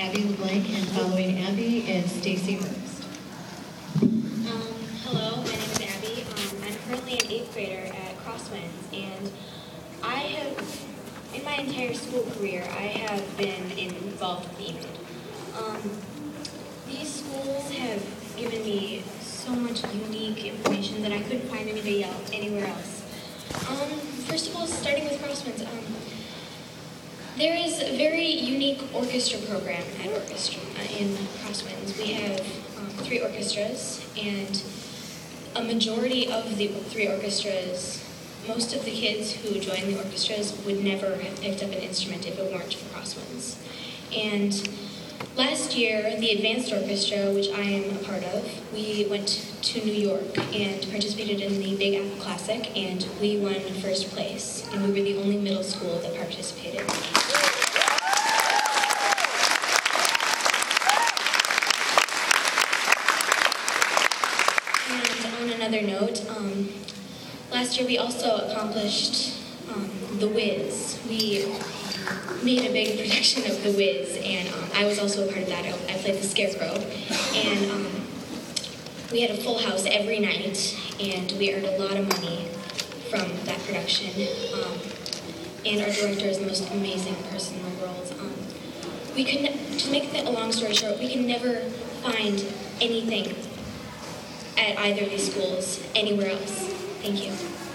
Abby LeBlanc, and following Abby is Stacy Rooks. Hello, my name is Abby. I'm currently an 8th grader at Crosswinds, and I have, in my entire school career, I have been involved with EMID. These schools have given me so much unique information that I couldn't find anywhere else. First of all, starting with Crosswinds, there is a very unique orchestra program in Crosswinds. We have 3 orchestras, and a majority of the 3 orchestras, most of the kids who join the orchestras would never have picked up an instrument if it weren't for Crosswinds. And last year, the Advanced Orchestra, which I am a part of, we went to New York and participated in the Big Apple Classic, and we won first place. And we were the only middle school that participated. And on another note, last year we also accomplished The Wiz. We made a big production of The Wiz, and I was also a part of that. I played the Scarecrow, and we had a full house every night, and we earned a lot of money from that production. And our director is the most amazing person in the world. To make a long story short, we can never find anything at either of these schools anywhere else. Thank you.